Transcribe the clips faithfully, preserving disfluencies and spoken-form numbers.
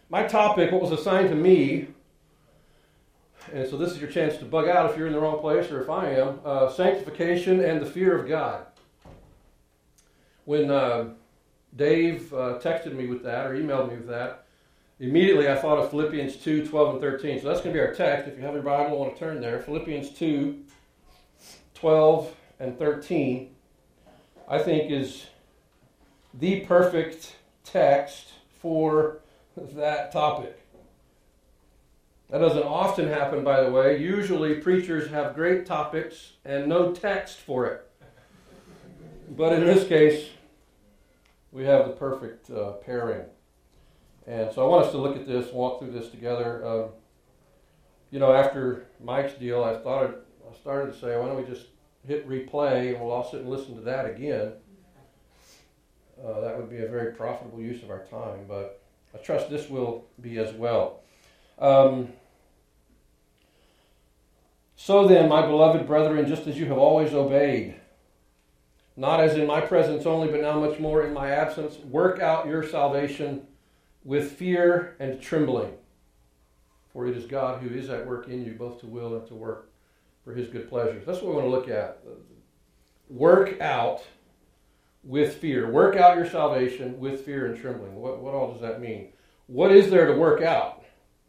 my topic, what was assigned to me, and so this is your chance to bug out if you're in the wrong place or if I am, uh, sanctification and the fear of God. When uh, Dave uh, texted me with that or emailed me with that, immediately I thought of Philippians two, twelve, and thirteen. So that's going to be our text. If you have your Bible, I want to turn there. Philippians two, twelve, and thirteen, I think is the perfect text for that topic. That doesn't often happen, by the way. Usually preachers have great topics and no text for it. But in this case, we have the perfect uh, pairing. And so I want us to look at this, walk through this together. Um, you know, after Mike's deal, I started, I started to say, why don't we just hit replay and we'll all sit and listen to that again. Uh, that would be a very profitable use of our time, but I trust this will be as well. Um, so then, my beloved brethren, just as you have always obeyed, not as in my presence only, but now much more in my absence, work out your salvation with fear and trembling. For it is God who is at work in you, both to will and to work for his good pleasures. That's what we want to look at. Work out with fear. Work out your salvation with fear and trembling. What, what all does that mean? What is there to work out?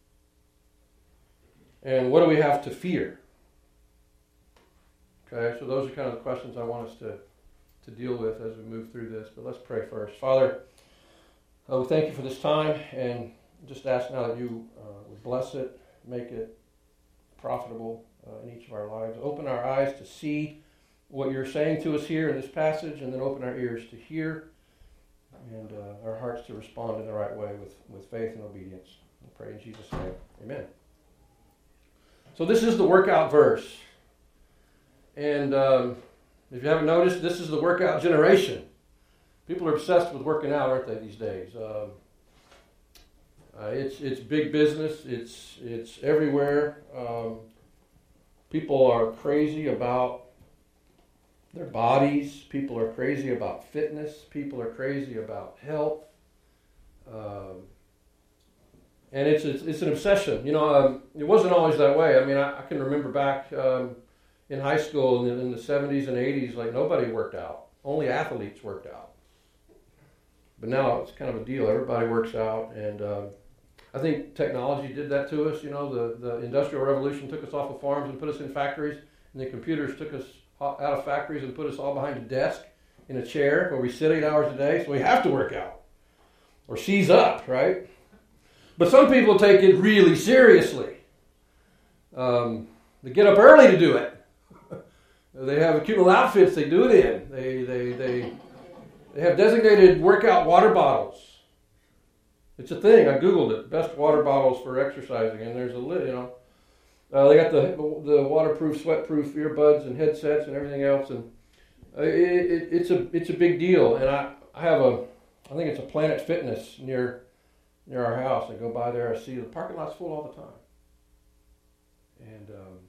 And what do we have to fear? Okay, so those are kind of the questions I want us to, to deal with as we move through this. But let's pray first. Father, uh, we thank you for this time, and just ask now that you uh, would bless it, make it profitable uh, in each of our lives. Open our eyes to see what you're saying to us here in this passage, and then open our ears to hear, and uh, our hearts to respond in the right way with, with faith and obedience. We pray in Jesus' name. Amen. So this is the workout verse. And um, if you haven't noticed, this is the workout generation. People are obsessed with working out, aren't they, these days? Um, uh, it's it's big business. It's, it's everywhere. Um, people are crazy about their bodies. People are crazy about fitness. People are crazy about health. Um, and it's, it's it's an obsession. You know, um, it wasn't always that way. I mean, I, I can remember back um, in high school in, in the seventies and eighties, like nobody worked out. Only athletes worked out. But now it's kind of a deal. Everybody works out. And um, I think technology did that to us. You know, the, the Industrial Revolution took us off of farms and put us in factories. And the computers took us out of factories and put us all behind a desk in a chair where we sit eight hours a day, so we have to work out or seize up, right? But some people take it really seriously. Um, they get up early to do it. They have cute little outfits they do it in. They they they they have designated workout water bottles. It's a thing. I Googled it. Best water bottles for exercising, and there's a list, you know. Uh, they got the the waterproof, sweat-proof earbuds and headsets and everything else, and it, it, it's a it's a big deal. And I, I have a I think it's a Planet Fitness near near our house. I go by there, I see the parking lot's full all the time, and um,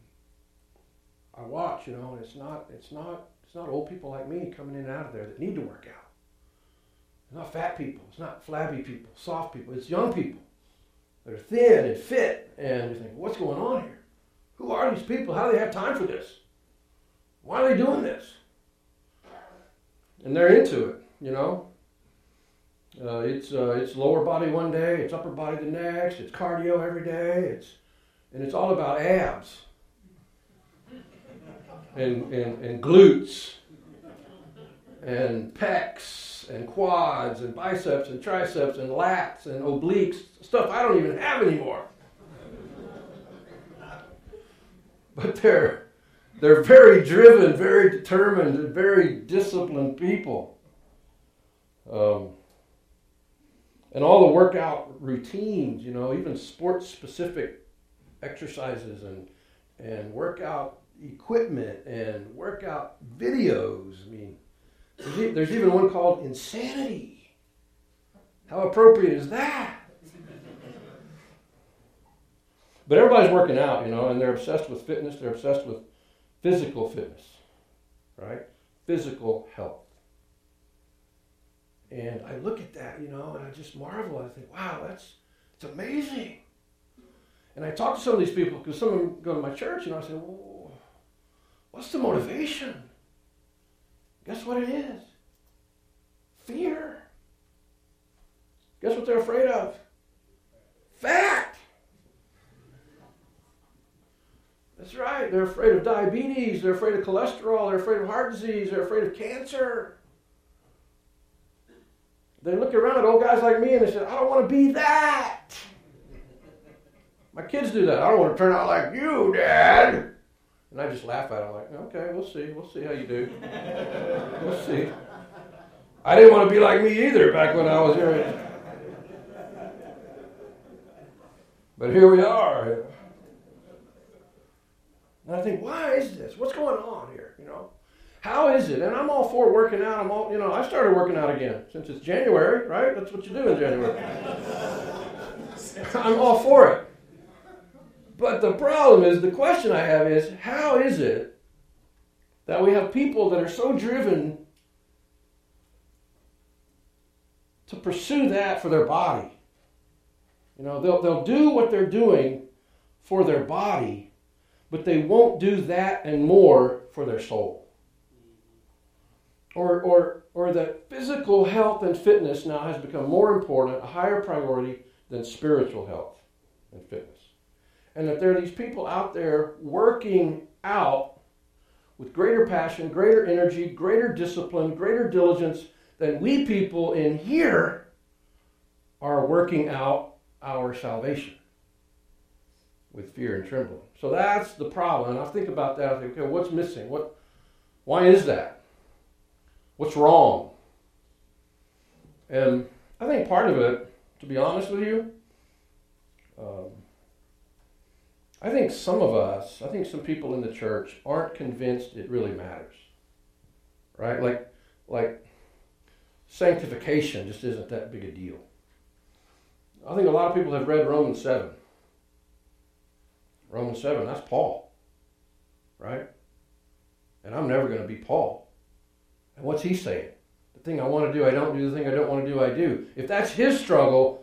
I watch, you know, and it's not it's not it's not old people like me coming in and out of there that need to work out. It's not fat people. It's not flabby people, soft people. It's young people that are thin and fit, and you think, what's going on here? Who are these people? How do they have time for this? Why are they doing this? And they're into it, you know. Uh, it's uh, it's lower body one day, it's upper body the next, it's cardio every day, it's and it's all about abs and and, and glutes and pecs and quads and biceps and triceps and lats and obliques, stuff I don't even have anymore. But they're they're very driven, very determined, and very disciplined people. Um, and all the workout routines, you know, even sports-specific exercises and and workout equipment and workout videos. I mean, there's, e- there's even one called Insanity. How appropriate is that? But everybody's working out, you know, and they're obsessed with fitness. They're obsessed with physical fitness, right? Physical health. And I look at that, you know, and I just marvel. I think, wow, that's It's amazing. And I talk to some of these people because some of them go to my church, and I say, well, what's the motivation? Guess what it is? Fear. Guess what they're afraid of? Fat. That's right. They're afraid of diabetes. They're afraid of cholesterol. They're afraid of heart disease. They're afraid of cancer. They look around at old guys like me and they say, I don't want to be that. My kids do that. I don't want to turn out like you, Dad. And I just laugh at them like, okay, we'll see. We'll see how you do. We'll see. I didn't want to be like me either back when I was your age. But here we are. And I think, why is this? What's going on here? You know, how is it? And I'm all for working out. I'm all, you know, I started working out again since it's January, right? That's what you do in January. I'm all for it. But the problem is, the question I have is, how is it that we have people that are so driven to pursue that for their body? You know, they'll, they'll do what they're doing for their body, but they won't do that and more for their soul. Or, or, or that physical health and fitness now has become more important, a higher priority than spiritual health and fitness. And that there are these people out there working out with greater passion, greater energy, greater discipline, greater diligence than we people in here are working out our salvation with fear and trembling. So that's the problem. And I think about that. I think, okay, what's missing? What? Why is that? What's wrong? And I think part of it, to be honest with you, um, I think some of us, I think some people in the church aren't convinced it really matters. Right? Like, like sanctification just isn't that big a deal. I think a lot of people have read Romans seven. Romans seven, that's Paul. Right? And I'm never going to be Paul. And what's he saying? The thing I want to do, I don't do. The thing I don't want to do, I do. If that's his struggle,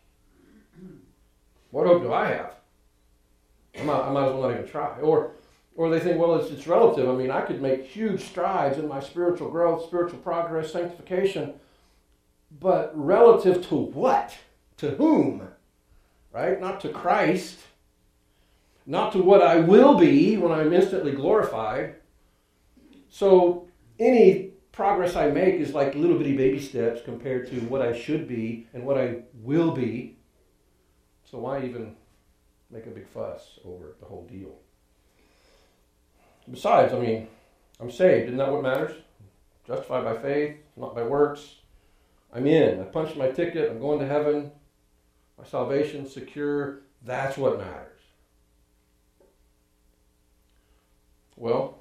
what hope do I have? I might, I might as well not even try. Or or they think, well, it's, it's relative. I mean, I could make huge strides in my spiritual growth, spiritual progress, sanctification, but relative to what? To whom? Right? Not to Christ. Not to what I will be when I'm instantly glorified. So any progress I make is like little bitty baby steps compared to what I should be and what I will be. So why even make a big fuss over the whole deal? Besides, I mean, I'm saved. Isn't that what matters? Justified by faith, not by works. I'm in. I punched my ticket. I'm going to heaven. My salvation's secure. That's what matters. Well,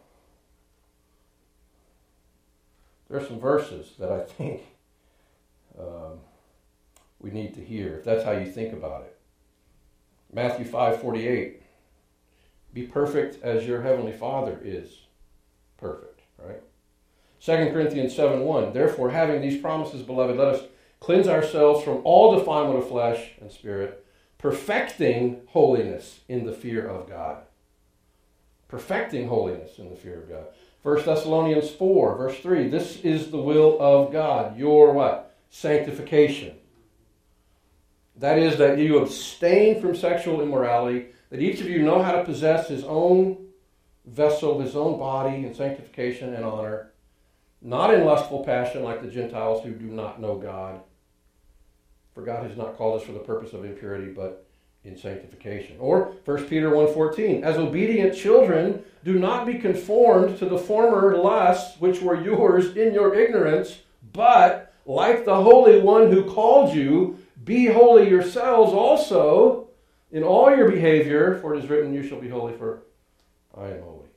there are some verses that I think um, we need to hear, if that's how you think about it. Matthew five forty-eight. Be perfect as your heavenly Father is perfect, right? Second Corinthians seven one. Therefore, having these promises, beloved, let us cleanse ourselves from all defilement of flesh and spirit, perfecting holiness in the fear of God. Perfecting holiness in the fear of God. First Thessalonians four, verse three. This is the will of God. Your what? Sanctification. That is, that you abstain from sexual immorality, that each of you know how to possess his own vessel, his own body in sanctification and honor, not in lustful passion like the Gentiles who do not know God. For God has not called us for the purpose of impurity, but in sanctification. Or First Peter one fourteen, as obedient children, do not be conformed to the former lusts which were yours in your ignorance, but like the Holy One who called you, be holy yourselves also in all your behavior, for it is written, you shall be holy, for I am holy.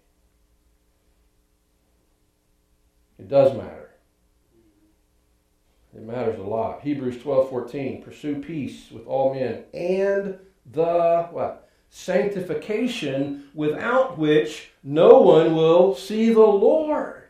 It does matter. It matters a lot. Hebrews twelve fourteen, pursue peace with all men and the what? Sanctification without which no one will see the Lord.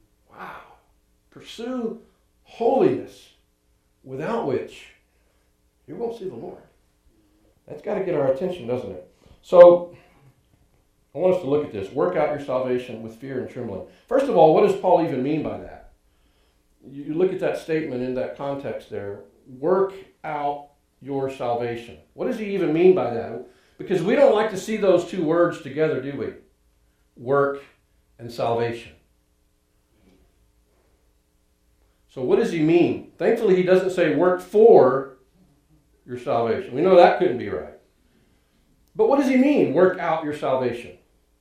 Wow. Pursue holiness without which you won't see the Lord. That's got to get our attention, doesn't it? So, I want us to look at this. Work out your salvation with fear and trembling. First of all, what does Paul even mean by that? You look at that statement in that context there. Work out your salvation. What does he even mean by that? Because we don't like to see those two words together, do we? Work and salvation. So what does he mean? Thankfully, he doesn't say work for your salvation. We know that couldn't be right. But what does he mean, work out your salvation?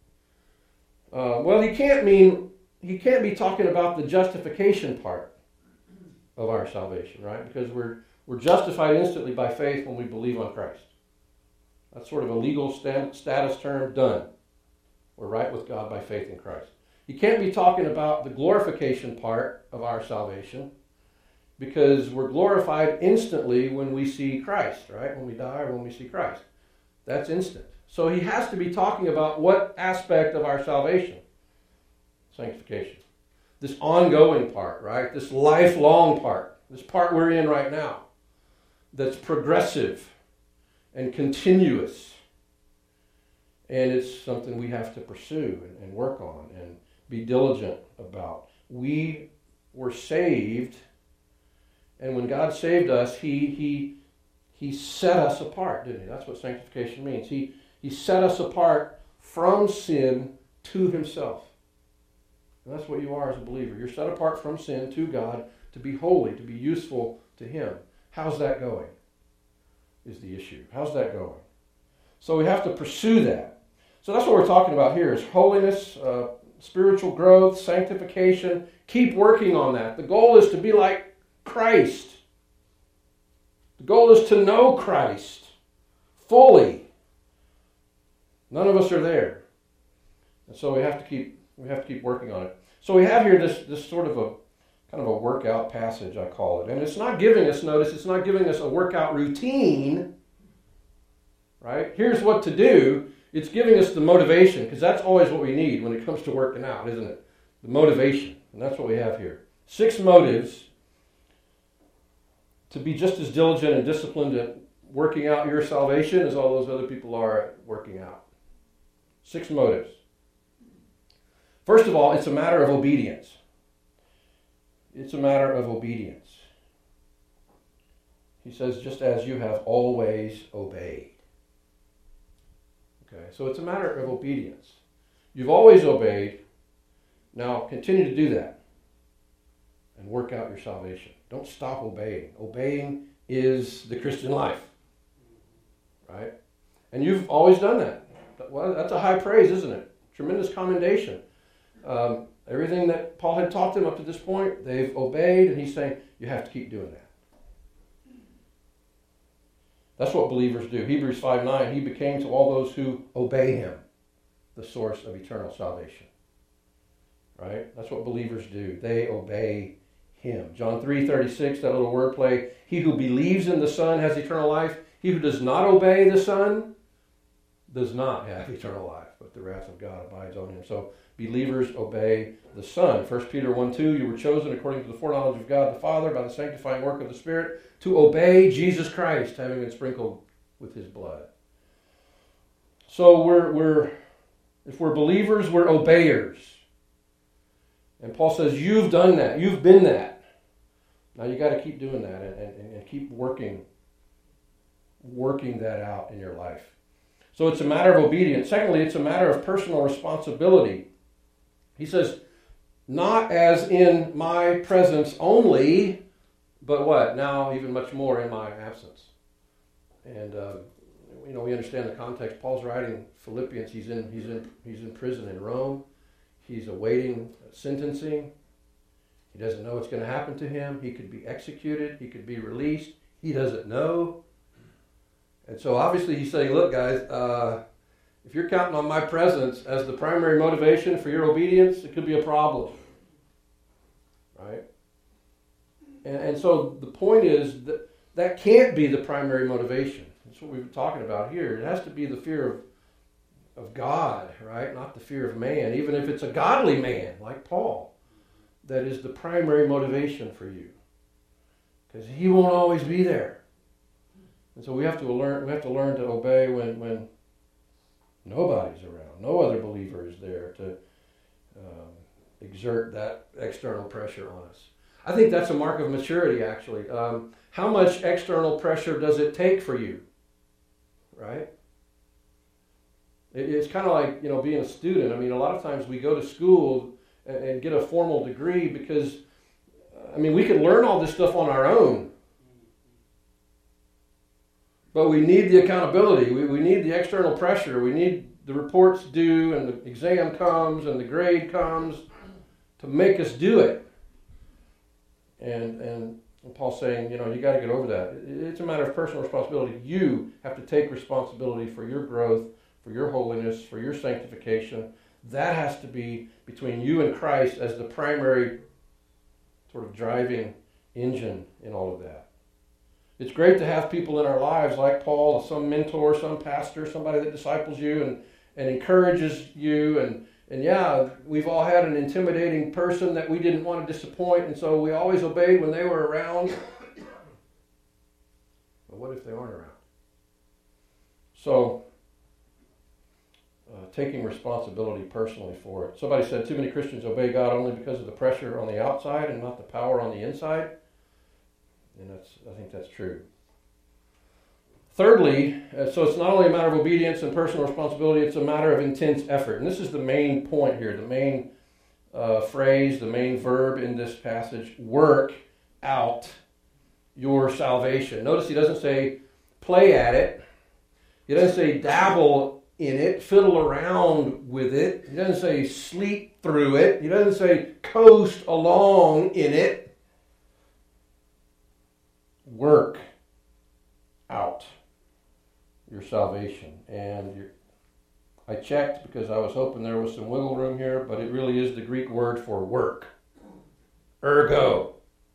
Uh, well, he can't mean, he can't be talking about the justification part of our salvation, right? Because we're we're justified instantly by faith when we believe on Christ. That's sort of a legal st- status term, done. We're right with God by faith in Christ. He can't be talking about the glorification part of our salvation, because we're glorified instantly when we see Christ, right? When we die or when we see Christ. That's instant. So he has to be talking about what aspect of our salvation? Sanctification. This ongoing part, right? This lifelong part. This part we're in right now. That's progressive and continuous. And it's something we have to pursue and, and work on and be diligent about. We were saved, and when God saved us, He He He set us apart, didn't He? That's what sanctification means. He He set us apart from sin to Himself. And that's what you are as a believer. You're set apart from sin to God to be holy, to be useful to Him. How's that going? Is the issue. How's that going? So we have to pursue that. So that's what we're talking about here is holiness, uh, spiritual growth, sanctification. Keep working on that. The goal is to be like Christ. The goal is to know Christ fully. None of us are there. And so we have to keep we have to keep working on it. So we have here this, this sort of a kind of a workout passage, I call it. And it's not giving us, notice, it's not giving us a workout routine, right? Here's what to do. It's giving us the motivation, because that's always what we need when it comes to working out, isn't it? The motivation. And that's what we have here. Six motives to be just as diligent and disciplined at working out your salvation as all those other people are at working out. Six motives. First of all, it's a matter of obedience. It's a matter of obedience. He says, just as you have always obeyed. Okay, so it's a matter of obedience. You've always obeyed. Now continue to do that and work out your salvation. Don't stop obeying. Obeying is the Christian life. Right? And you've always done that. Well, that's a high praise, isn't it? Tremendous commendation. Um, everything that Paul had taught them up to this point, they've obeyed, and he's saying, you have to keep doing that. That's what believers do. Hebrews five nine, he became to all those who obey him the source of eternal salvation. Right? That's what believers do. They obey him. John three thirty-six, that little wordplay, he who believes in the Son has eternal life. He who does not obey the Son does not have eternal life, but the wrath of God abides on him. So believers obey the Son. First Peter one two, you were chosen according to the foreknowledge of God the Father by the sanctifying work of the Spirit to obey Jesus Christ, having been sprinkled with his blood. So we're we're if we're believers, we're obeyers. And Paul says, you've done that. You've been that. Now you got to keep doing that and, and, and keep working, working that out in your life. So it's a matter of obedience. Secondly, it's a matter of personal responsibility. He says, not as in my presence only, but what? Now even much more in my absence. And uh, you know, we understand the context. Paul's writing Philippians. He's in he's in he's in prison in Rome. He's awaiting sentencing. He doesn't know what's going to happen to him. He could be executed. He could be released. He doesn't know. And so obviously he's saying, look guys, uh, if you're counting on my presence as the primary motivation for your obedience, it could be a problem. Right? And, and so the point is that that can't be the primary motivation. That's what we've been talking about here. It has to be the fear of, of God, right? Not the fear of man, even if it's a godly man like Paul. That is the primary motivation for you. Because he won't always be there. And so we have to learn. We have to learn to obey when when nobody's around, no other believer is there to um, exert that external pressure on us. I think that's a mark of maturity, actually. Um, how much external pressure does it take for you? Right? It, it's kind of like, you know, being a student. I mean, a lot of times we go to school and, and get a formal degree because, I mean, we can learn all this stuff on our own. But we need the accountability. We, we need the external pressure. We need the reports due and the exam comes and the grade comes to make us do it. And and Paul's saying, you know, you got to get over that. It's a matter of personal responsibility. You have to take responsibility for your growth, for your holiness, for your sanctification. That has to be between you and Christ as the primary sort of driving engine in all of that. It's great to have people in our lives like Paul, some mentor, some pastor, somebody that disciples you and, and encourages you. And, and yeah, we've all had an intimidating person that we didn't want to disappoint, and so we always obeyed when they were around. But what if they aren't around? So, uh, taking responsibility personally for it. Somebody said too many Christians obey God only because of the pressure on the outside and not the power on the inside. And that's, I think that's true. Thirdly, uh, so it's not only a matter of obedience and personal responsibility, it's a matter of intense effort. And this is the main point here, the main uh, phrase, the main verb in this passage: work out your salvation. Notice he doesn't say play at it. He doesn't say dabble in it, fiddle around with it. He doesn't say sleep through it. He doesn't say coast along in it. Work out your salvation. And you're, I checked because I was hoping there was some wiggle room here, but it really is the Greek word for work. Ergo.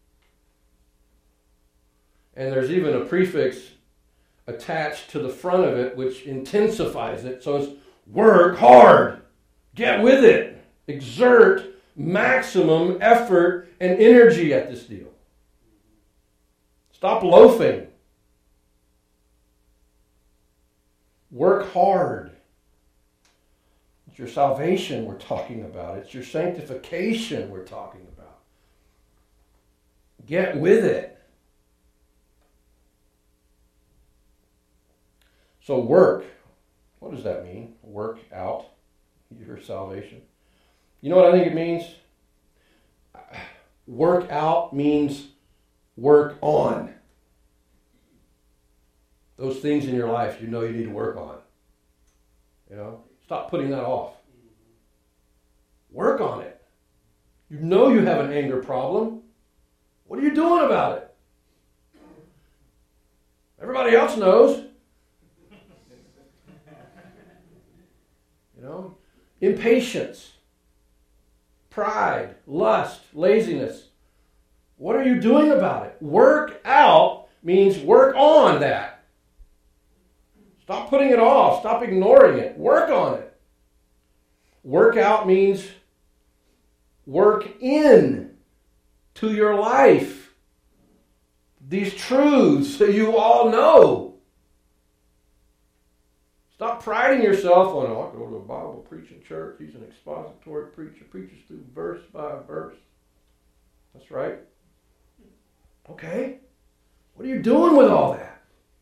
And there's even a prefix attached to the front of it which intensifies it. So it's work hard. Get with it. Exert maximum effort and energy at this deal. Stop loafing. Work hard. It's your salvation we're talking about. It's your sanctification we're talking about. Get with it. So work. What does that mean? Work out your salvation. You know what I think it means? Work out means work on. Those things in your life you know you need to work on. You know, stop putting that off. Work on it. You know you have an anger problem. What are you doing about it? Everybody else knows. You know, impatience, pride, lust, laziness. What are you doing about it? Work out means work on that. Stop putting it off. Stop ignoring it. Work on it. Work out means work in to your life these truths that you all know. Stop priding yourself on, oh, I go to a Bible preaching church. He's an expository preacher, preaches through verse by verse. That's right. Okay. What are you doing with all that?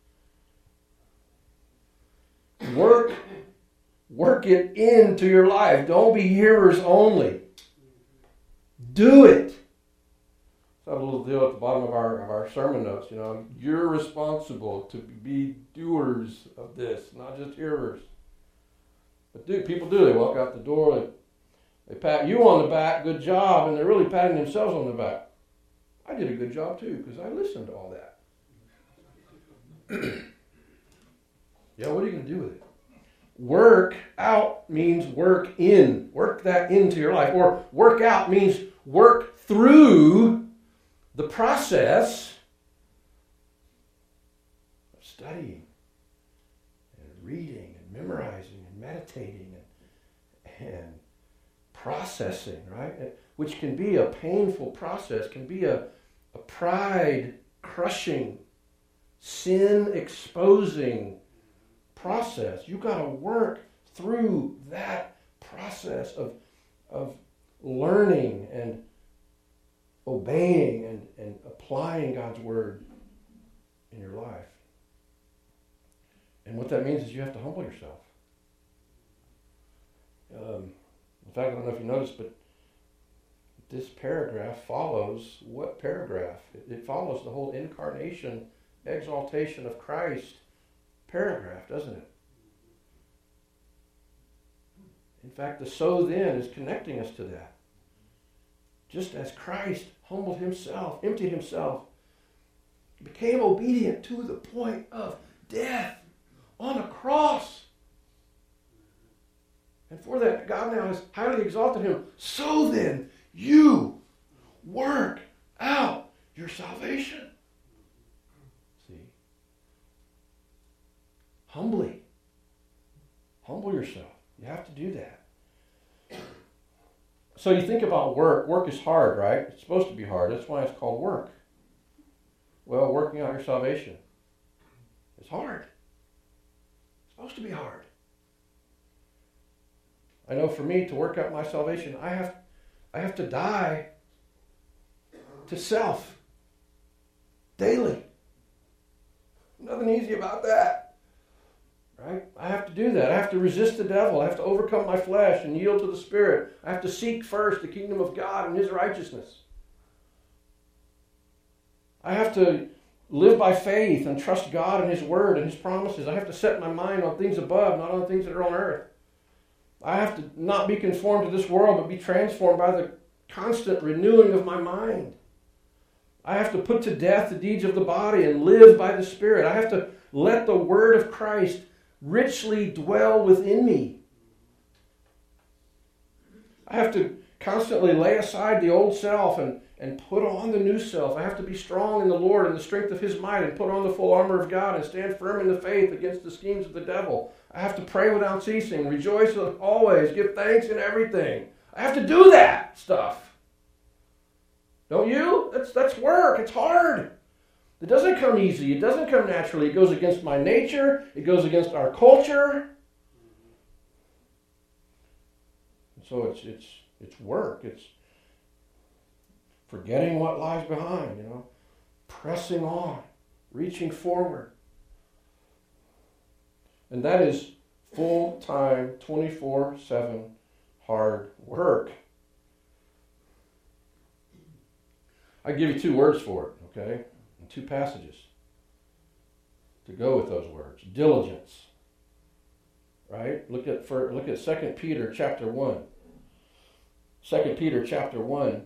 Work, work it into your life. Don't be hearers only. Do it. So I have a little deal at the bottom of our of our sermon notes. You know, you're responsible to be doers of this, not just hearers. But do people do? They walk out the door, they, they pat you on the back, good job, and they're really patting themselves on the back. I did a good job too because I listened to all that. Yeah, what are you going to do with it? Work out means work in. Work that into your life. Or work out means work through the process of studying and reading and memorizing and meditating and, and processing, right? Which can be a painful process, can be a, a pride-crushing, sin-exposing process. You've got to work through that process of, of learning and obeying and, and applying God's word in your life. And what that means is you have to humble yourself. Um, in fact, I don't know if you noticed, but this paragraph follows what paragraph? It, it follows the whole incarnation, exaltation of Christ paragraph, doesn't it? In fact, the so then is connecting us to that. Just as Christ humbled himself, emptied himself, became obedient to the point of death on a cross. And for that, God now has highly exalted him. So then, you work out your salvation. See? Humbly. Humble yourself. You have to do that. So you think about work. Work is hard, right? It's supposed to be hard. That's why it's called work. Well, working out your salvation is hard. It's supposed to be hard. I know for me, to work out my salvation, I have, I have to die to self daily. Nothing easy about that. Right? I have to do that. I have to resist the devil. I have to overcome my flesh and yield to the Spirit. I have to seek first the kingdom of God and his righteousness. I have to live by faith and trust God and his word and his promises. I have to set my mind on things above, not on things that are on earth. I have to not be conformed to this world, but be transformed by the constant renewing of my mind. I have to put to death the deeds of the body and live by the Spirit. I have to let the word of Christ richly dwell within me. I have to constantly lay aside the old self and, and put on the new self. I have to be strong in the Lord and the strength of his might and put on the full armor of God and stand firm in the faith against the schemes of the devil. I have to pray without ceasing, rejoice always, give thanks in everything. I have to do that stuff. Don't you? That's, that's work. It's hard. It doesn't come easy. It doesn't come naturally. It goes against my nature. It goes against our culture. So it's it's it's work. It's forgetting what lies behind, you know, pressing on, reaching forward. And that is full-time, twenty-four seven hard work. I give you two words for it, okay? And two passages to go with those words. Diligence. Right? Look at for, look at Second Peter chapter one. Second Peter chapter one.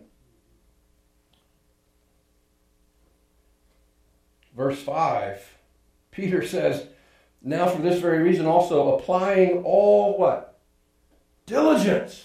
Verse five. Peter says, now for this very reason also, applying all what? Diligence.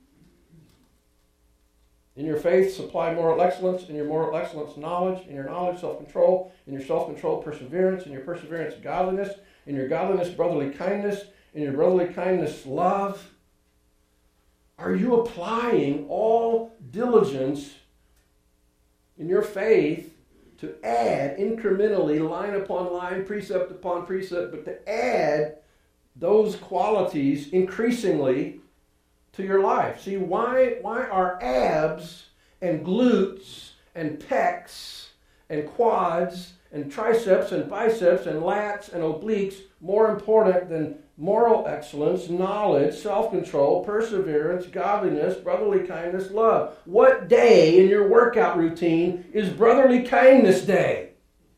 In your faith, supply moral excellence. In your moral excellence, knowledge. In your knowledge, self-control. In your self-control, perseverance. In your perseverance, godliness. In your godliness, brotherly kindness. In your brotherly kindness, love. Are you applying all diligence in your faith to add incrementally, line upon line, precept upon precept, but to add those qualities increasingly to your life? See, why, why are abs and glutes and pecs and quads and triceps and biceps and lats and obliques more important than moral excellence, knowledge, self-control, perseverance, godliness, brotherly kindness, love? What day in your workout routine is brotherly kindness day?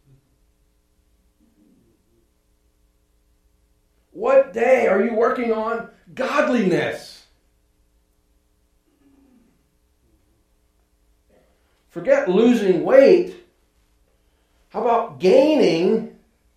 What day are you working on godliness? Forget losing weight. How about gaining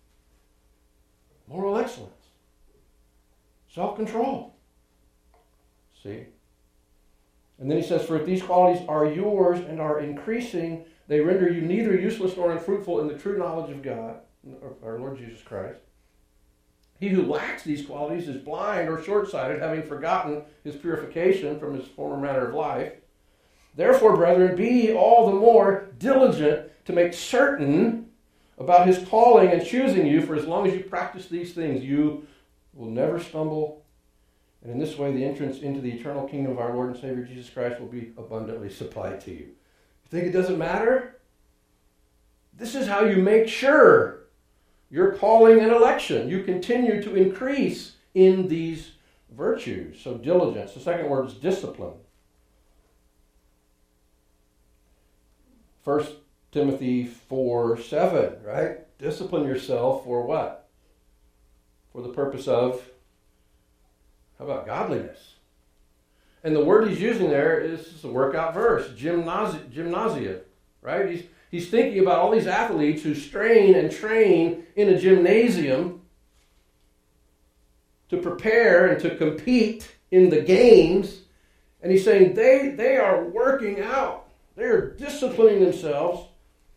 moral excellence? Self-control. See? And then he says, for if these qualities are yours and are increasing, they render you neither useless nor unfruitful in the true knowledge of God, our Lord Jesus Christ. He who lacks these qualities is blind or short-sighted, having forgotten his purification from his former manner of life. Therefore, brethren, be all the more diligent to make certain about his calling and choosing you. For as long as you practice these things, you will never stumble. And in this way, the entrance into the eternal kingdom of our Lord and Savior Jesus Christ will be abundantly supplied to you. You think it doesn't matter? This is how you make sure your calling and election. You continue to increase in these virtues. So diligence. The second word is discipline. First Timothy four seven, right? Discipline yourself for what? For the purpose of, how about godliness? And the word he's using there is a workout verse, gymnasi- gymnasia, right? He's, he's thinking about all these athletes who strain and train in a gymnasium to prepare and to compete in the games. And he's saying they, they are working out. They are disciplining themselves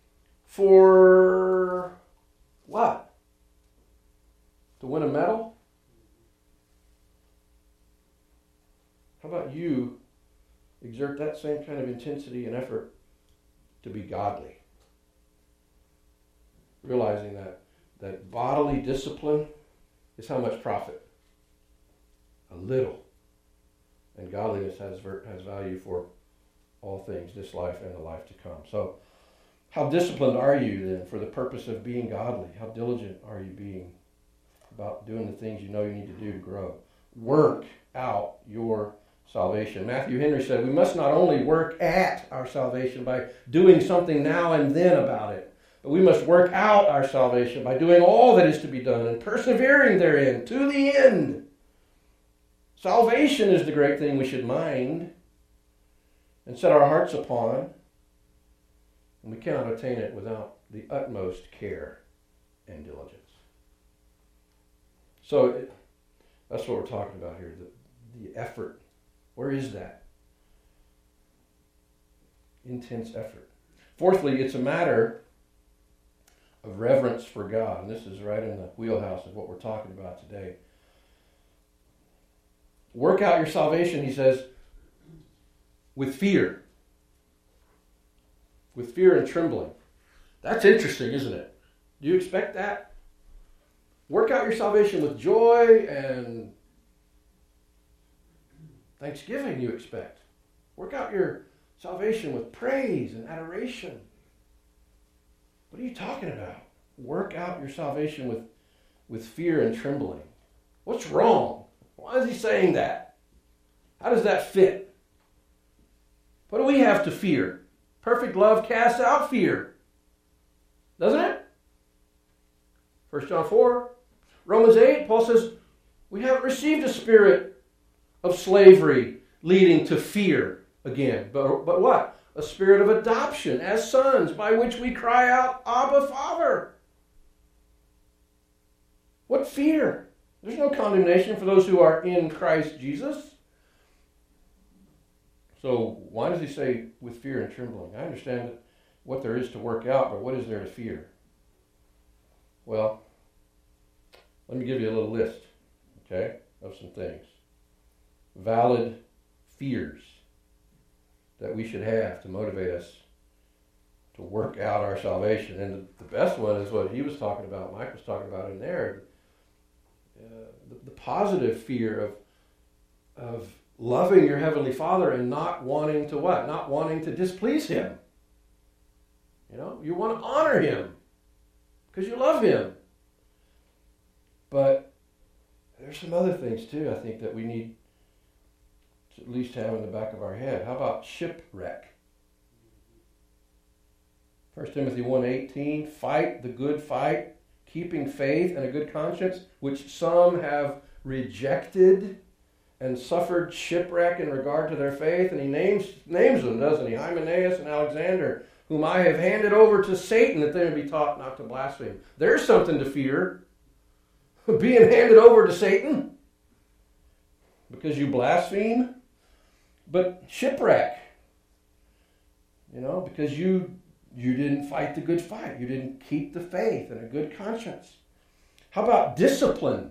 for what? To win a medal? How about you exert that same kind of intensity and effort to be godly? Realizing that, that bodily discipline is how much profit? A little. And godliness has, has value for all things, this life and the life to come. So, how disciplined are you then for the purpose of being godly? How diligent are you being about doing the things you know you need to do to grow? Work out your salvation. Matthew Henry said, we must not only work at our salvation by doing something now and then about it, but we must work out our salvation by doing all that is to be done and persevering therein to the end. Salvation is the great thing we should mind and set our hearts upon, and we cannot attain it without the utmost care and diligence. So it, that's what we're talking about here, the, the effort. Where is that? Intense effort. Fourthly, it's a matter of reverence for God, and this is right in the wheelhouse of what we're talking about today. Work out your salvation, he says, with fear. With fear and trembling. That's interesting, isn't it? Do you expect that? Work out your salvation with joy and thanksgiving, you expect. Work out your salvation with praise and adoration. What are you talking about? Work out your salvation with, with fear and trembling. What's wrong? Why is he saying that? How does that fit? What do we have to fear? Perfect love casts out fear. Doesn't it? First John four. Romans eight, Paul says, we haven't received a spirit of slavery leading to fear again. But, but what? A spirit of adoption as sons by which we cry out, Abba, Father. What fear? There's no condemnation for those who are in Christ Jesus. So why does he say with fear and trembling? I understand what there is to work out, but what is there to fear? Well, let me give you a little list, okay, of some things. Valid fears that we should have to motivate us to work out our salvation. And the, the best one is what he was talking about, Mike was talking about in there. Uh, the, the positive fear of of loving your Heavenly Father and not wanting to what? Not wanting to displease Him. You know, you want to honor Him because you love Him. But there's some other things too, I think, that we need to at least have in the back of our head. How about shipwreck? First Timothy one eighteen, fight the good fight, keeping faith and a good conscience, which some have rejected and suffered shipwreck in regard to their faith. And he names names them, doesn't he? Hymenaeus and Alexander, whom I have handed over to Satan that they may be taught not to blaspheme. There's something to fear. Being handed over to Satan because you blaspheme. But shipwreck, you know, because you you didn't fight the good fight. You didn't keep the faith and a good conscience. How about discipline?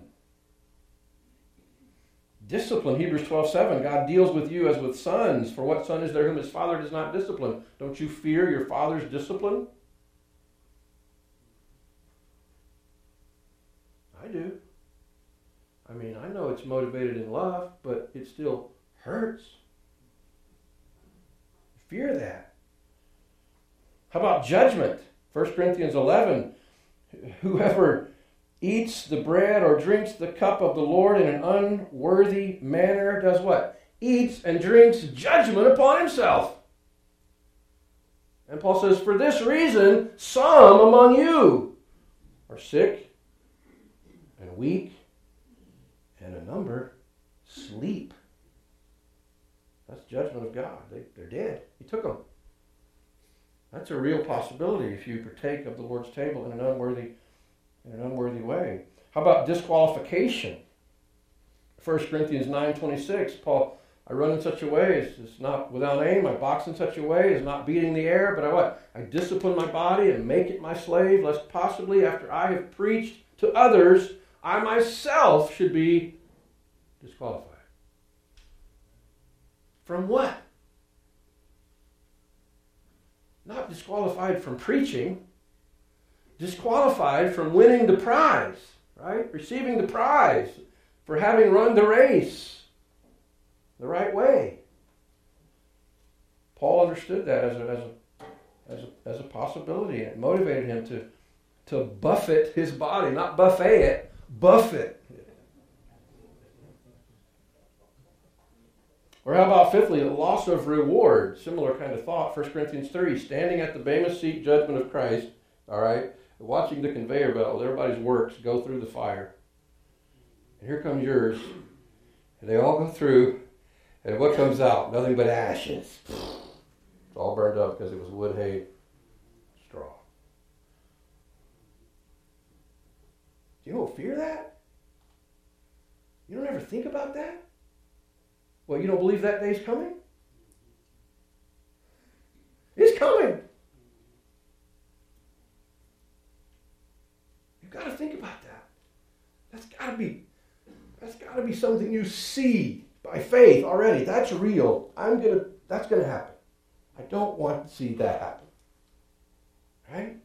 Discipline, Hebrews twelve seven, God deals with you as with sons. For what son is there whom his father does not discipline? Don't you fear your father's discipline? I do. I mean, I know it's motivated in love, but it still hurts. Fear that. How about judgment? First Corinthians eleven, whoever eats the bread or drinks the cup of the Lord in an unworthy manner does what? Eats and drinks judgment upon himself. And Paul says, for this reason, some among you are sick and weak, and a number sleep. That's judgment of God. They, they're dead. He took them. That's a real possibility if you partake of the Lord's table in an unworthy, in an unworthy way. How about disqualification? First Corinthians nine twenty-six, Paul, I run in such a way as it's not without aim. I box in such a way as not beating the air, but I what? I discipline my body and make it my slave, lest possibly after I have preached to others, I myself should be disqualified. From what? Not disqualified from preaching, disqualified from winning the prize, right? Receiving the prize for having run the race the right way. Paul understood that as a, as a, as a, as a possibility, and it motivated him to, to buffet his body, not buffet it, buffet. Or how about fifthly, the loss of reward? Similar kind of thought. First Corinthians three, standing at the Bema seat judgment of Christ, all right, watching the conveyor belt with everybody's works go through the fire. And here comes yours. And they all go through, and what comes out? Nothing but ashes. It's all burned up because it was wood, hay, straw. Do you don't fear that? You don't ever think about that? Well, you don't believe that day's coming? It's coming. You've got to think about that. That's got to be, that's got to be something you see by faith already. That's real. I'm gonna. That's gonna happen. I don't want to see that happen. Right?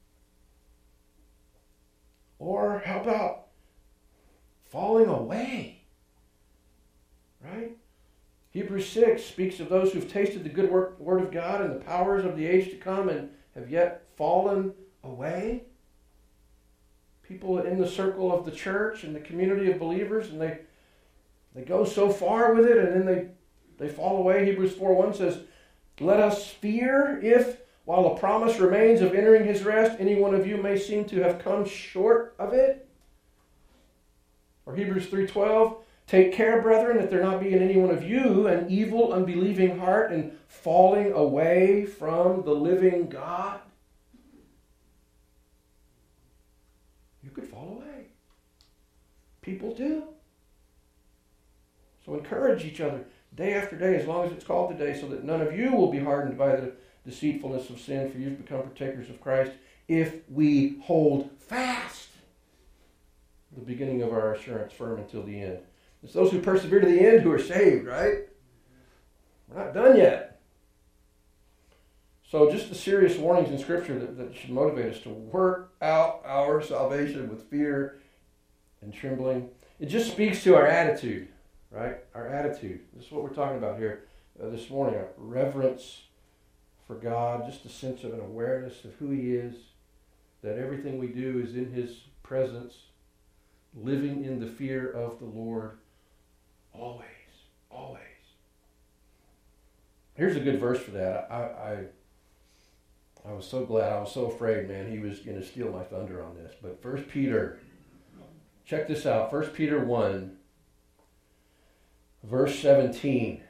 Or how about falling away? Right? Hebrews six speaks of those who've tasted the good work, word of God and the powers of the age to come and have yet fallen away. People in the circle of the church and the community of believers, and they they go so far with it and then they, they fall away. Hebrews four one says, let us fear if, while a promise remains of entering his rest, any one of you may seem to have come short of it. Or Hebrews three twelve, take care, brethren, that there not be in any one of you an evil, unbelieving heart and falling away from the living God. You could fall away. People do. So encourage each other day after day, as long as it's called today, so that none of you will be hardened by the deceitfulness of sin, for you've become partakers of Christ, if we hold fast the beginning of our assurance firm until the end. It's those who persevere to the end who are saved, right? We're not done yet. So just the serious warnings in Scripture that, that should motivate us to work out our salvation with fear and trembling. It just speaks to our attitude, right? Our attitude. This is what we're talking about here uh, this morning. A reverence for God, just a sense of an awareness of who He is, that everything we do is in His presence, living in the fear of the Lord. Always, always. Here's a good verse for that. I, I, I was so glad. I was so afraid, man, he was going to steal my thunder on this. But First Peter, check this out. First Peter one, verse seventeen.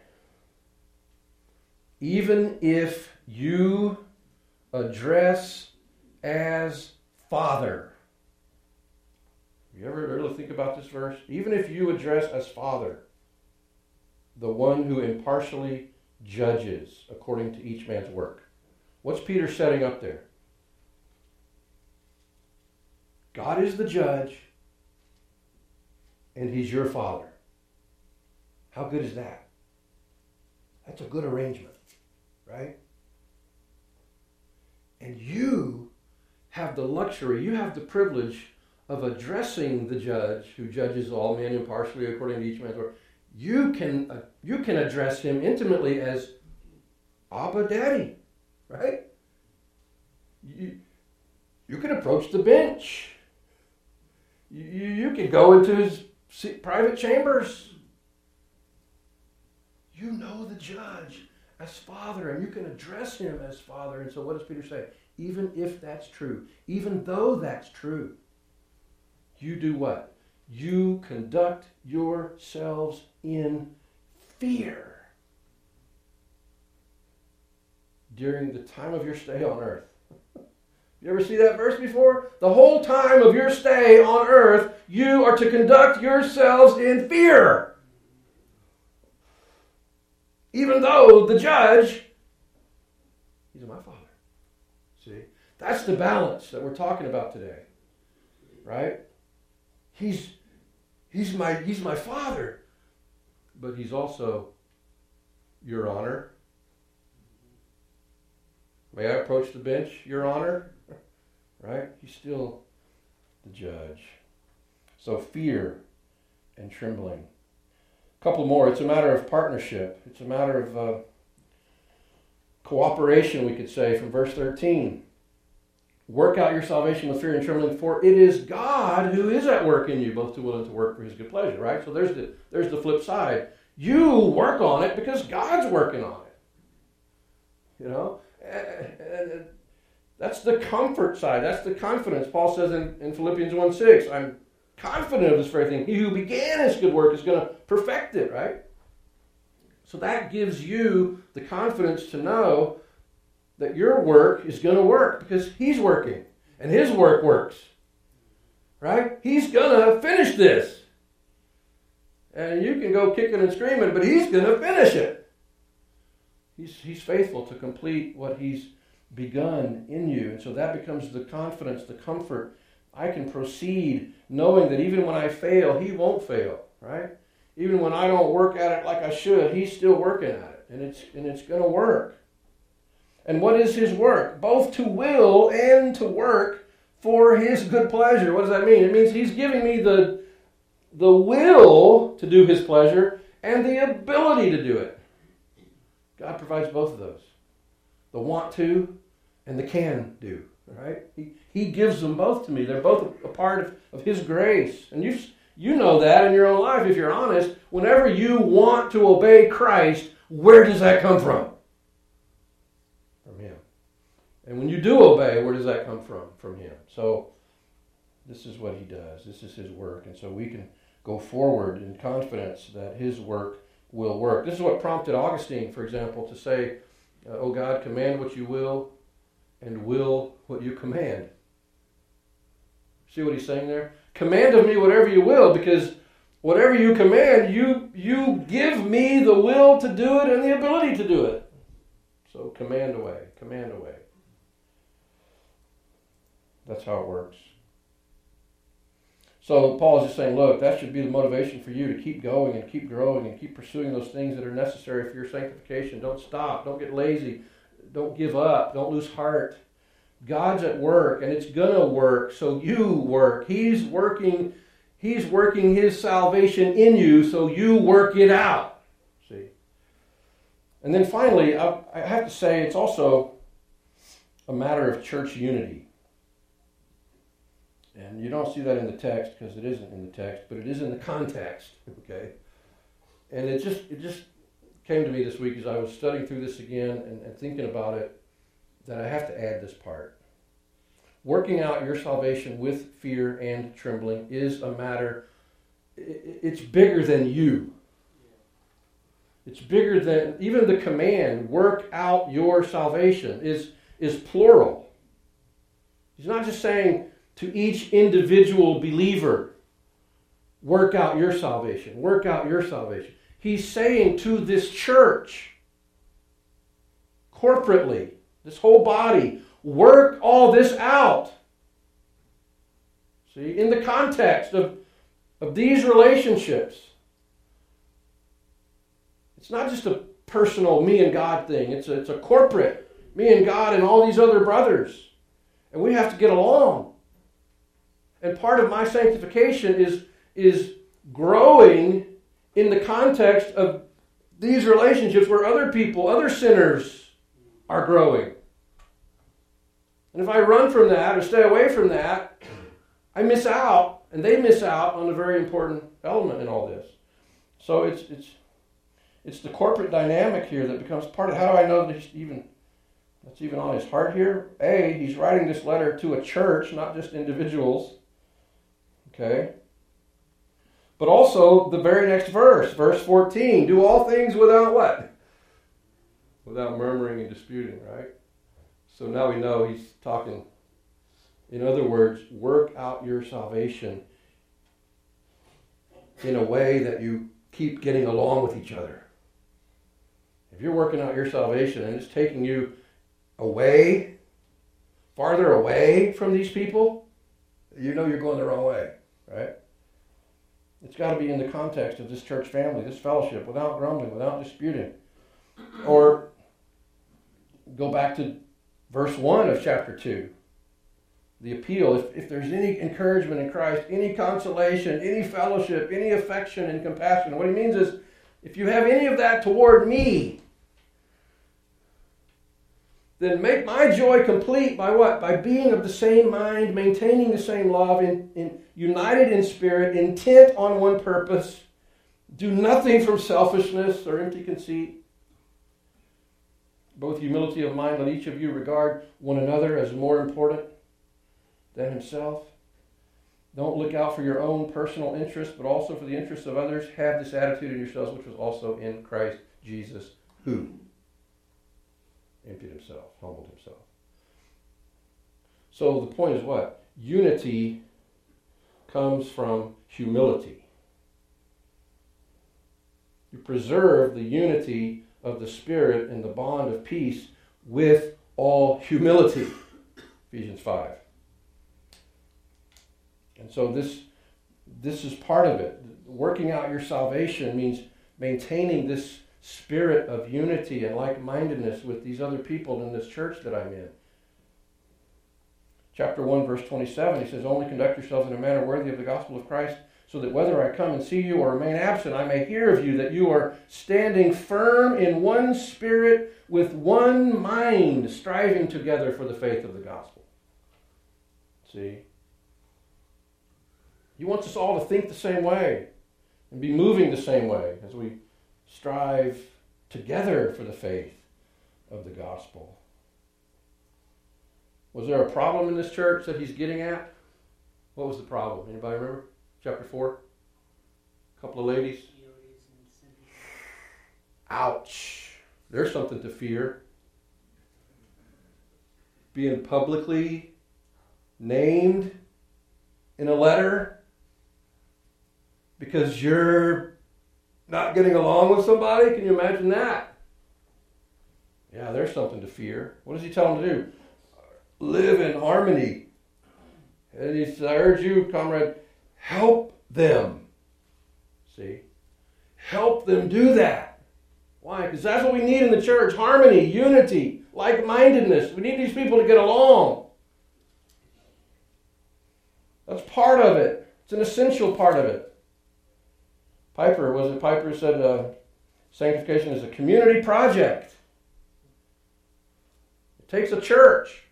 Even if you address as Father. You ever really think about this verse? Even if you address as Father, the one who impartially judges according to each man's work. What's Peter setting up there? God is the judge, and He's your Father. How good is that? That's a good arrangement, right? And you have the luxury, you have the privilege of addressing the judge who judges all men impartially according to each man's work, you can uh, you can address him intimately as Abba Daddy, right? You, you can approach the bench. You, you can go into his private chambers. You know the judge as Father, and you can address him as Father. And so what does Peter say? Even if that's true, even though that's true, you do what? You conduct yourselves in fear during the time of your stay on earth. You ever see that verse before? The whole time of your stay on earth, you are to conduct yourselves in fear. Even though the judge, he's my Father. See? That's the balance that we're talking about today. Right? He's he's my he's my Father. But he's also Your Honor. May I approach the bench, Your Honor? Right? He's still the judge. So fear and trembling. A couple more. It's a matter of partnership. It's a matter of uh, cooperation, we could say, from verse thirteen. Work out your salvation with fear and trembling, for it is God who is at work in you, both to will and to work for his good pleasure, right? So there's the there's the flip side. You work on it because God's working on it. You know? And that's the comfort side. That's the confidence. Paul says in, in Philippians one six, I'm confident of this very thing. He who began his good work is going to perfect it, right? So that gives you the confidence to know that your work is going to work because he's working and his work works, right? He's going to finish this. And you can go kicking and screaming, but he's going to finish it. He's, he's faithful to complete what he's begun in you. And so that becomes the confidence, the comfort. I can proceed knowing that even when I fail, he won't fail, right? Even when I don't work at it like I should, he's still working at it. And it's, and it's going to work. And what is his work? Both to will and to work for his good pleasure. What does that mean? It means he's giving me the, the will to do his pleasure and the ability to do it. God provides both of those. The want to and the can do. Right? He, he gives them both to me. They're both a part of, of his grace. And you, you know that in your own life, if you're honest. Whenever you want to obey Christ, where does that come from? From him. And when you do obey, where does that come from? From him. So this is what he does. This is his work. And so we can go forward in confidence that his work will work. This is what prompted Augustine, for example, to say, "O God, command what you will, and will what you command." See what he's saying there? Command of me whatever you will, because whatever you command, you, you give me the will to do it and the ability to do it. So command away, command away. That's how it works. So Paul is just saying, look, that should be the motivation for you to keep going and keep growing and keep pursuing those things that are necessary for your sanctification. Don't stop. Don't get lazy. Don't give up. Don't lose heart. God's at work, and it's going to work, so you work. He's working, he's working his salvation in you, so you work it out. See? And then finally, I, I have to say, it's also a matter of church unity. And you don't see that in the text because it isn't in the text, but it is in the context, okay? And it just it just came to me this week as I was studying through this again and, and thinking about it, that I have to add this part. Working out your salvation with fear and trembling is a matter, it's bigger than you. It's bigger than, even the command, work out your salvation, is, is plural. He's not just saying to each individual believer, work out your salvation, work out your salvation. He's saying to this church, corporately, this whole body, work all this out. See, in the context of, of these relationships, it's not just a personal me and God thing. It's a, it's a corporate me and God and all these other brothers. And we have to get along. And part of my sanctification is, is growing in the context of these relationships where other people, other sinners are growing. And if I run from that or stay away from that, I miss out, and they miss out on a very important element in all this. So it's it's it's the corporate dynamic here that becomes part of. How do I know that he's even that's even on his heart here? A, he's writing this letter to a church, not just individuals. Okay. But also the very next verse, verse fourteen, do all things without what? Without murmuring and disputing, right? So now we know he's talking, in other words, work out your salvation in a way that you keep getting along with each other. If you're working out your salvation and it's taking you away, farther away from these people, you know you're going the wrong way, right? It's got to be in the context of this church family, this fellowship, without grumbling, without disputing. Or go back to verse one of chapter two. The appeal, if, if there's any encouragement in Christ, any consolation, any fellowship, any affection and compassion. What he means is, if you have any of that toward me, then make my joy complete by what? By being of the same mind, maintaining the same love, in, in, united in spirit, intent on one purpose. Do nothing from selfishness or empty conceit. Both humility of mind, let each of you regard one another as more important than himself. Don't look out for your own personal interests, but also for the interests of others. Have this attitude in yourselves, which was also in Christ Jesus, who emptied himself, humbled himself. So the point is what? Unity comes from humility. You preserve the unity of the Spirit and the bond of peace with all humility. Ephesians five. And so this, this is part of it. Working out your salvation means maintaining this spirit of unity and like-mindedness with these other people in this church that I'm in. Chapter one, verse twenty-seven, he says, only conduct yourselves in a manner worthy of the gospel of Christ, so that whether I come and see you or remain absent, I may hear of you that you are standing firm in one spirit with one mind, striving together for the faith of the gospel. See? He wants us all to think the same way and be moving the same way as we strive together for the faith of the gospel. Was there a problem in this church that he's getting at? What was the problem? Anybody remember? Chapter four? A couple of ladies? Ouch. There's something to fear. Being publicly named in a letter because you're not getting along with somebody? Can you imagine that? Yeah, there's something to fear. What does he tell them to do? Live in harmony. And he says, I urge you, comrade, help them. See? Help them do that. Why? Because that's what we need in the church. Harmony, unity, like-mindedness. We need these people to get along. That's part of it. It's an essential part of it. Piper, was it Piper said uh, sanctification is a community project. It takes a church.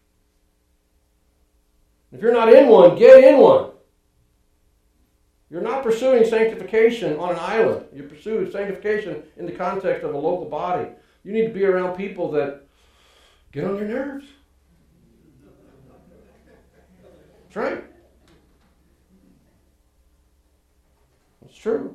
If you're not in one, get in one. You're not pursuing sanctification on an island. You pursue sanctification in the context of a local body. You need to be around people that get on your nerves. That's right. It's true.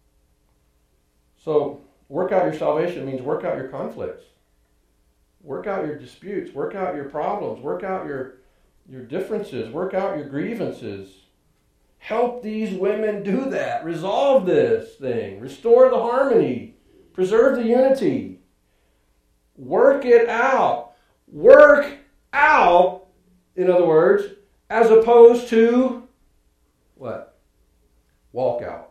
So, work out your salvation means work out your conflicts. Work out your disputes. Work out your problems. Work out your, your differences. Work out your grievances. Help these women do that. Resolve this thing. Restore the harmony. Preserve the unity. Work it out. Work out, in other words, as opposed to what? Walk out.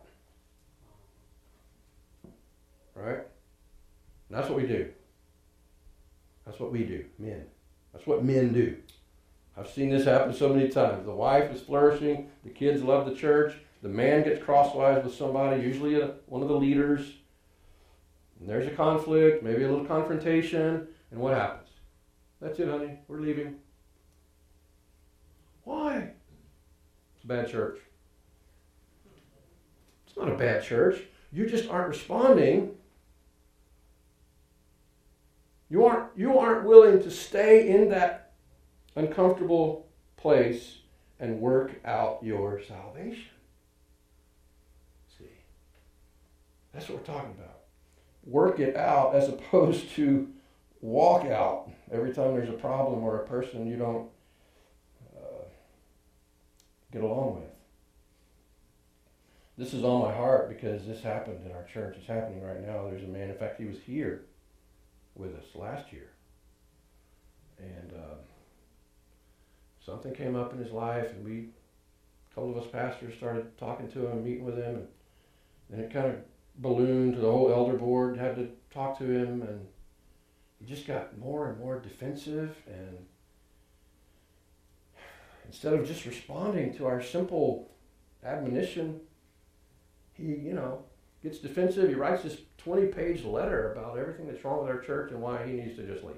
Right? And that's what we do. That's what we do, men. That's what men do. I've seen this happen so many times. The wife is flourishing, the kids love the church, the man gets crosswise with somebody, usually a, one of the leaders, and there's a conflict, maybe a little confrontation, and what happens? That's it, honey, we're leaving. Why? It's a bad church. It's not a bad church. You just aren't responding. You aren't, you aren't willing to stay in that uncomfortable place and work out your salvation. See, that's what we're talking about. Work it out as opposed to walk out every time there's a problem or a person you don't uh, get along with. This is on my heart because this happened in our church. It's happening right now. There's a man, in fact, he was here with us last year. And uh, something came up in his life, and we, a couple of us pastors started talking to him, meeting with him, and then it kind of ballooned to the whole elder board, had to talk to him, and he just got more and more defensive, and instead of just responding to our simple admonition, he, you know, gets defensive. He writes this twenty-page letter about everything that's wrong with our church and why he needs to just leave.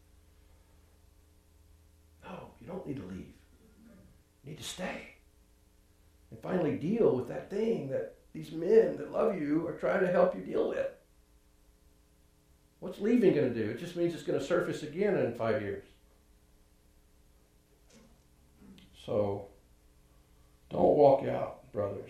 No, you don't need to leave. You need to stay. And finally deal with that thing that these men that love you are trying to help you deal with. What's leaving going to do? It just means it's going to surface again in five years. So, don't walk out, brothers.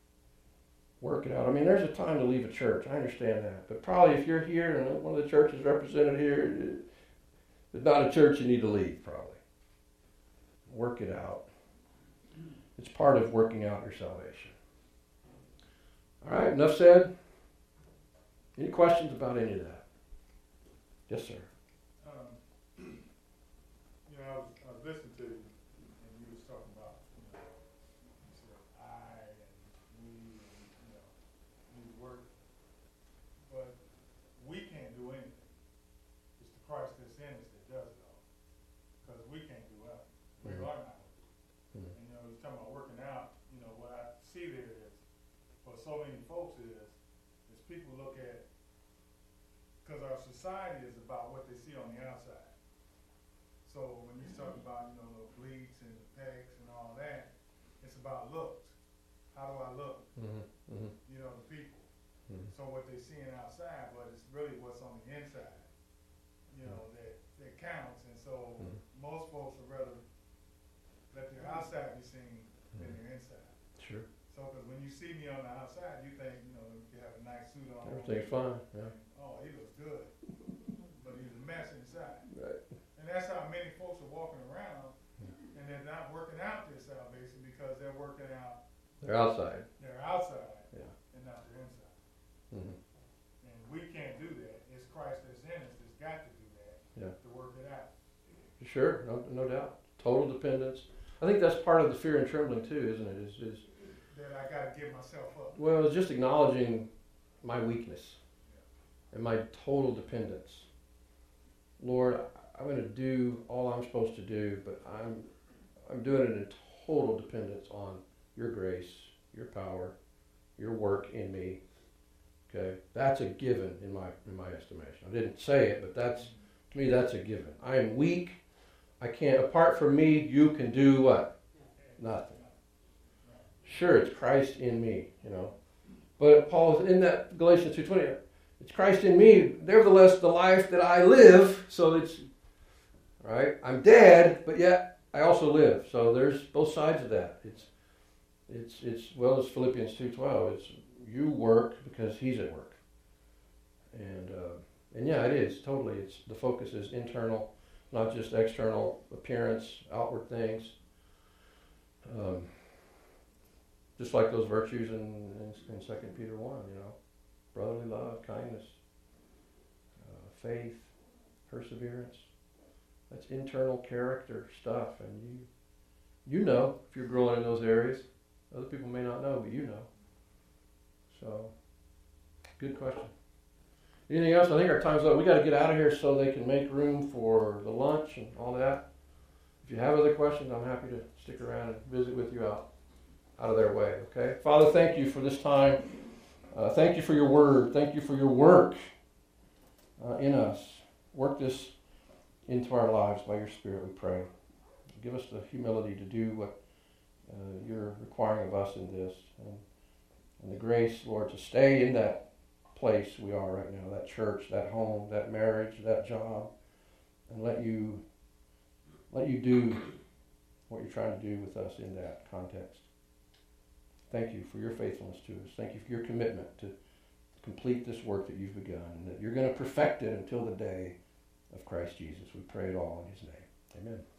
Work it out. I mean, there's a time to leave a church. I understand that. But probably if you're here and one of the churches represented here, it's not a church you need to leave, probably. Work it out. It's part of working out your salvation. All right, enough said. Any questions about any of that? Yes, sir. Um, you know, I was, I was listening to you, and you was talking about, you know, you said I and we, and, you know, we work, but we can't do anything. It's the Christ that's in us that does it all, because we can't do it. We mm-hmm. are not. Mm-hmm. And, you know, you're talking about working out. You know, what I see there is, for so many folks is, is people look at, because our society is about what they see on the outside. So when you talk about, you know, the bleats and the pecs and all that, it's about looks. How do I look? Mm-hmm. Mm-hmm. You know, the people. Mm-hmm. So what they're seeing outside, but it's really what's on the inside, you know, mm-hmm. that, that counts. And so mm-hmm. most folks would rather let their outside be seen than mm-hmm. their inside. Sure. So, because when you see me on the outside, you think, you know, you have a nice suit on. Everything's fine, yeah. Oh, he looks good. But he's a mess inside. Right. And that's how many folks are walking around, and they're not working out their salvation because they're working out. They're outside. They're outside. Yeah. And not their inside. Mm-hmm. And we can't do that. It's Christ that's in us that's got to do that. Yeah. To work it out. Sure, no, no doubt. Total dependence. I think that's part of the fear and trembling too, isn't it? Is is that I got to give myself up. Well, it's just acknowledging my weakness yeah. and my total dependence. Lord, I'm going to do all I'm supposed to do, but I'm I'm doing it in total dependence on your grace, your power, your work in me. Okay, that's a given in my in my estimation. I didn't say it, but that's to me that's a given. I am weak. I can't. Apart from me, you can do what? Nothing. Sure, it's Christ in me, you know. But Paul, in that Galatians two twenty, it's Christ in me. Nevertheless, the life that I live, so it's, right? I'm dead, but yet I also live. So there's both sides of that. It's, it's, it's well as Philippians two twelve. It's you work because he's at work. And, uh, and yeah, it is, totally. It's the focus is internal, not just external appearance, outward things. Um, Just like those virtues in, in, in Second Peter one, you know, brotherly love, kindness, uh, faith, perseverance. That's internal character stuff, and you you know if you're growing in those areas. Other people may not know, but you know. So, good question. Anything else? I think our time's up. We got to get out of here so they can make room for the lunch and all that. If you have other questions, I'm happy to stick around and visit with you out, out of their way, okay? Father, thank you for this time. Uh, thank you for your word. Thank you for your work uh, in us. Work this into our lives by your Spirit, we pray. Give us the humility to do what uh, you're requiring of us in this. And, and the grace, Lord, to stay in that place we are right now, that church, that home, that marriage, that job, and let you let you do what you're trying to do with us in that context. Thank you for your faithfulness to us. Thank you for your commitment to complete this work that you've begun, and that you're going to perfect it until the day of Christ Jesus. We pray it all in his name. Amen.